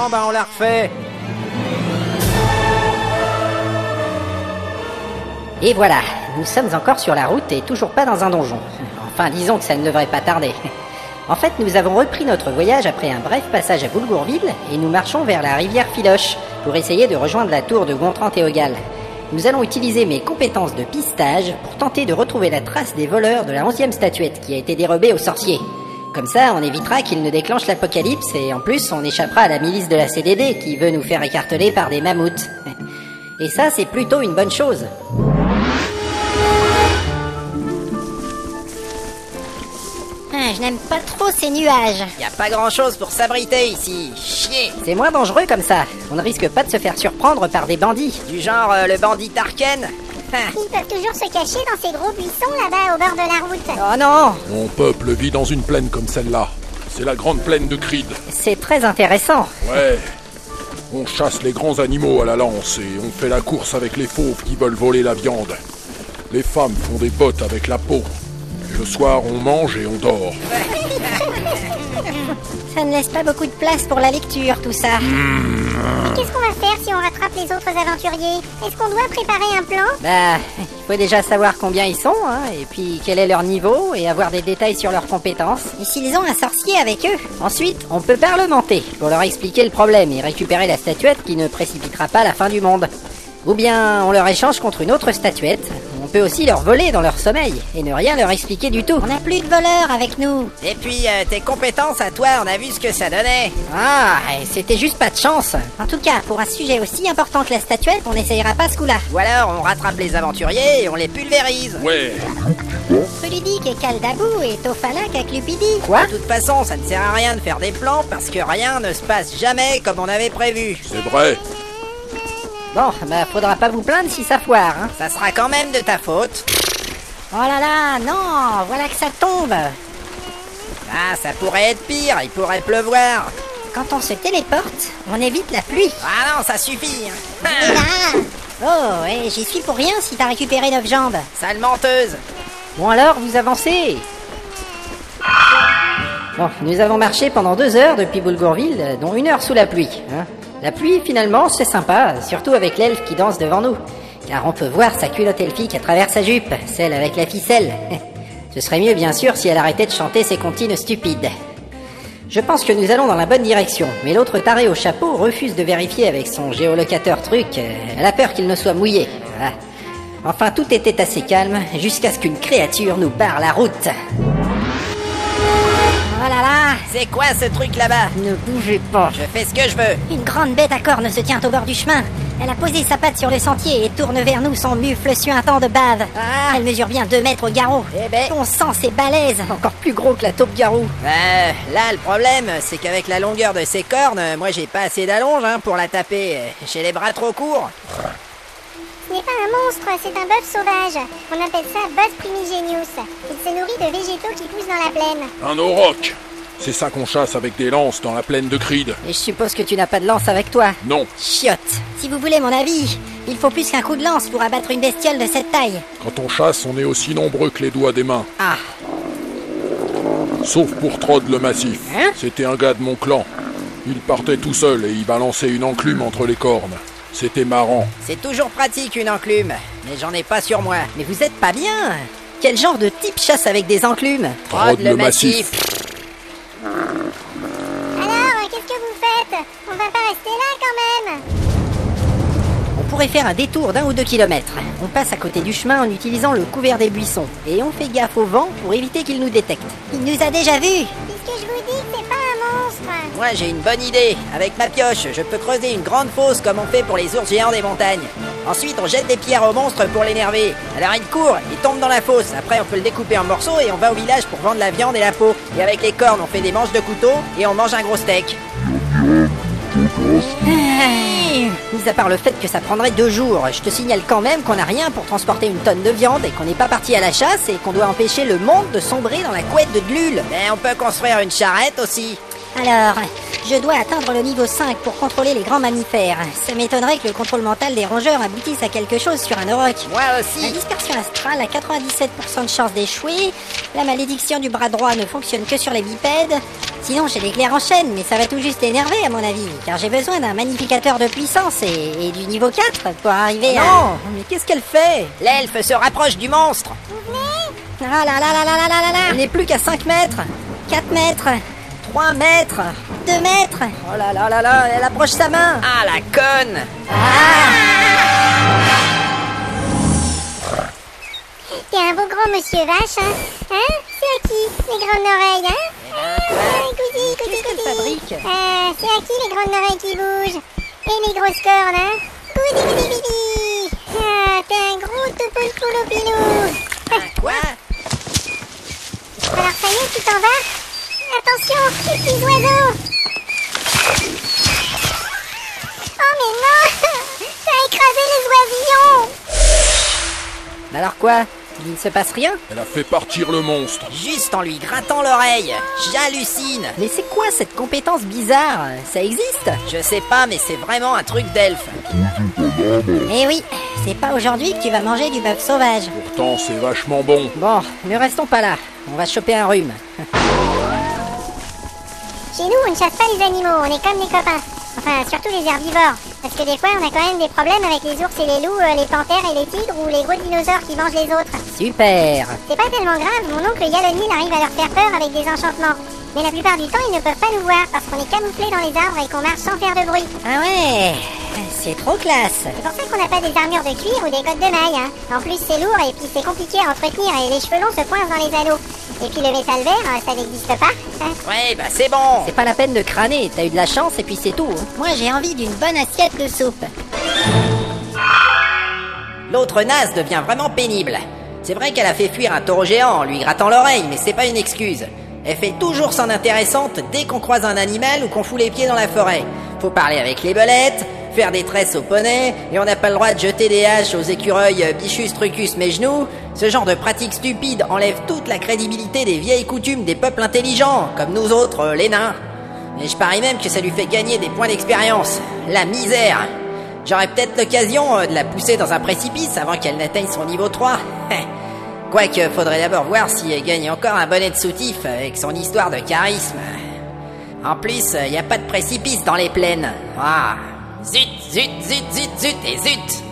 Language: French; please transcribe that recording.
bah on la refait. Et voilà, nous sommes encore sur la route et toujours pas dans un donjon. Enfin, disons que ça ne devrait pas tarder. En fait, nous avons repris notre voyage après un bref passage à Boulgourville et nous marchons vers la rivière Filoche pour essayer de rejoindre la tour de Gontran-Théogal. Nous allons utiliser mes compétences de pistage pour tenter de retrouver la trace des voleurs de la 11e statuette qui a été dérobée aux sorciers. Comme ça, on évitera qu'ils ne déclenchent l'apocalypse et en plus, on échappera à la milice de la CDD qui veut nous faire écarteler par des mammouths. Et ça, c'est plutôt une bonne chose. Je n'aime pas trop ces nuages. Y a pas grand chose pour s'abriter ici. Chier. C'est moins dangereux comme ça. On ne risque pas de se faire surprendre par des bandits. Du genre le bandit Tarken. Ils peuvent toujours se cacher dans ces gros buissons là-bas au bord de la route. Oh non! Mon peuple vit dans une plaine comme celle-là. C'est la grande plaine de Creed. C'est très intéressant. Ouais. On chasse les grands animaux à la lance et on fait la course avec les fauves qui veulent voler la viande. Les femmes font des bottes avec la peau. Et le soir, on mange et on dort. Ça ne laisse pas beaucoup de place pour la lecture, tout ça. Et qu'est-ce qu'on va faire si on rattrape les autres aventuriers? Est-ce qu'on doit préparer un plan? Bah, il faut déjà savoir combien ils sont, hein, et puis quel est leur niveau, et avoir des détails sur leurs compétences. Et s'ils ont un sorcier avec eux? Ensuite, on peut parlementer, pour leur expliquer le problème et récupérer la statuette qui ne précipitera pas la fin du monde. Ou bien, on leur échange contre une autre statuette. On peut aussi leur voler dans leur sommeil, et ne rien leur expliquer du tout. On n'a plus de voleurs avec nous. Et puis tes compétences à toi, on a vu ce que ça donnait. Ah, c'était juste pas de chance. En tout cas, pour un sujet aussi important que la statuette, on n'essayera pas ce coup-là. Ou alors on rattrape les aventuriers et on les pulvérise. Ouais. Pruludique et Kaldabou et Tofalak à Clupidi. Quoi? De toute façon, ça ne sert à rien de faire des plans parce que rien ne se passe jamais comme on avait prévu. C'est vrai. Bon, bah faudra pas vous plaindre si ça foire, hein. Ça sera quand même de ta faute. Oh là là, non, voilà que ça tombe. Ah, ça pourrait être pire, il pourrait pleuvoir. Quand on se téléporte, on évite la pluie. Ah non, ça suffit. Et là... Oh, et j'y suis pour rien si t'as récupéré 9 jambes. Sale menteuse. Bon alors, vous avancez. Bon, nous avons marché pendant 2 heures depuis Boulgourville, dont 1 heure sous la pluie, hein. La pluie, finalement, c'est sympa, surtout avec l'elfe qui danse devant nous. Car on peut voir sa culotte elfique à travers sa jupe, celle avec la ficelle. Ce serait mieux, bien sûr, si elle arrêtait de chanter ses comptines stupides. Je pense que nous allons dans la bonne direction, mais l'autre taré au chapeau refuse de vérifier avec son géolocateur truc. Elle a peur qu'il ne soit mouillé. Voilà. Enfin, tout était assez calme, jusqu'à ce qu'une créature nous barre la route. Oh là là, C'est quoi ce truc là-bas? Ne bougez pas. Je fais ce que je veux. une grande bête à cornes se tient au bord du chemin. Elle a posé sa patte sur le sentier et tourne vers nous son mufle suintant de bave. Ah. Elle mesure bien 2 mètres au garrot. Eh ben. Son sang, c'est balèze. Encore plus gros que la taupe garou. Là, le problème, c'est qu'avec la longueur de ses cornes, moi j'ai pas assez d'allonge pour la taper. J'ai les bras trop courts. Ce n'est pas un monstre, c'est un bœuf sauvage. On appelle ça Bœuf primigenius. Il se nourrit de végétaux qui poussent dans la plaine. Un auroch. C'est ça qu'on chasse avec des lances dans la plaine de Creed. Et je suppose que tu n'as pas de lance avec toi. Non. Chiotte. Si vous voulez mon avis, il faut plus qu'un coup de lance pour abattre une bestiole de cette taille. Quand on chasse, on est aussi nombreux que les doigts des mains. Ah. Sauf pour Trod le Massif. Hein? C'était un gars de mon clan. Il partait tout seul et il balançait une enclume entre les cornes. C'était marrant. C'est toujours pratique une enclume, mais j'en ai pas sur moi. Mais vous êtes pas bien. Quel genre de type chasse avec des enclumes? Trod le Massif. Alors, qu'est-ce que vous faites? On va pas rester là quand même. On pourrait faire un détour d'1 ou 2 kilomètres. On passe à côté du chemin en utilisant le couvert des buissons. Et on fait gaffe au vent pour éviter qu'il nous détecte. Il nous a déjà vus. Puisque je vous dis que c'est pas un monstre. Moi j'ai une bonne idée. Avec ma pioche, je peux creuser une grande fosse comme on fait pour les ours géants des montagnes. Ensuite, on jette des pierres au monstre pour l'énerver. Alors il court, il tombe dans la fosse. Après, on peut le découper en morceaux et on va au village pour vendre la viande et la peau. Et avec les cornes, on fait des manches de couteau et on mange un gros steak. Mis à part le fait que ça prendrait 2 jours, je te signale quand même qu'on n'a rien pour transporter une tonne de viande et qu'on n'est pas parti à la chasse et qu'on doit empêcher le monde de sombrer dans la couette de Glul. Mais on peut construire une charrette aussi. Alors, je dois atteindre le niveau 5 pour contrôler les grands mammifères. Ça m'étonnerait que le contrôle mental des rongeurs aboutisse à quelque chose sur un auroch. Moi La aussi. dispersion astrale a 97% de chance d'échouer. La malédiction du bras droit ne fonctionne que sur les bipèdes. Sinon, j'ai l'éclair en chaîne, mais ça va tout juste l'énerver à mon avis, car j'ai besoin d'un magnificateur de puissance et du niveau 4 pour arriver à... Non, mais qu'est-ce qu'elle fait? L'elfe se rapproche du monstre. Ah là là là là là là là là. Il n'est plus qu'à 5 mètres, 4 mètres, 3 mètres, 2 mètres. Oh là là là là, elle approche sa main. Ah, la conne! T'es un beau grand monsieur vache, hein? Hein? C'est à qui, les grandes oreilles, hein? Goody, Qu'est-ce qu'elle fabrique? c'est à qui les grandes oreilles qui bougent? Et les grosses cornes, hein? Goody. Ah, t'es un gros toupouloupilou. Quoi? Alors ça y est, tu t'en vas? Attention, les petits oiseaux! Oh mais non! T'as écrasé les oisillons! Alors quoi? Il ne se passe rien? Elle a fait partir le monstre. Juste en lui grattant l'oreille. J'hallucine. Mais c'est quoi cette compétence bizarre? Ça existe? Je sais pas, mais c'est vraiment un truc d'elfe. Eh oui, c'est pas aujourd'hui que tu vas manger du bœuf sauvage. Pourtant, c'est vachement bon. Bon, ne restons pas là. On va choper un rhume. Chez nous, on ne chasse pas les animaux, on est comme des copains. Enfin, surtout les herbivores. Parce que des fois, on a quand même des problèmes avec les ours et les loups, les panthères et les tigres ou les gros dinosaures qui mangent les autres. Super! C'est pas tellement grave, mon oncle Yalonil arrive à leur faire peur avec des enchantements. Mais la plupart du temps, ils ne peuvent pas nous voir parce qu'on est camouflés dans les arbres et qu'on marche sans faire de bruit. Ah ouais, c'est trop classe. C'est pour ça qu'on n'a pas des armures de cuir ou des côtes de maille, hein. En plus, c'est lourd et puis c'est compliqué à entretenir et les cheveux longs se coincent dans les anneaux. Et puis le métal vert, ça n'existe pas. Hein. Ouais, bah c'est bon. C'est pas la peine de crâner, t'as eu de la chance et puis c'est tout. Moi j'ai envie d'une bonne assiette de soupe. L'autre naze devient vraiment pénible. C'est vrai qu'elle a fait fuir un taureau géant en lui grattant l'oreille, mais c'est pas une excuse. Elle fait toujours son intéressante dès qu'on croise un animal ou qu'on fout les pieds dans la forêt. Faut parler avec les belettes, faire des tresses aux poneys, et on n'a pas le droit de jeter des haches aux écureuils Bichus, Trucus, Mégenou. Ce genre de pratique stupide enlève toute la crédibilité des vieilles coutumes des peuples intelligents, comme nous autres, les nains. Et je parie même que ça lui fait gagner des points d'expérience. La misère! J'aurais peut-être l'occasion de la pousser dans un précipice avant qu'elle n'atteigne son niveau 3. Quoique, faudrait d'abord voir si elle gagne encore un bonnet de soutif avec son histoire de charisme. En plus, y a pas de précipice dans les plaines. Ah, zut, zut, zut, zut, zut et zut!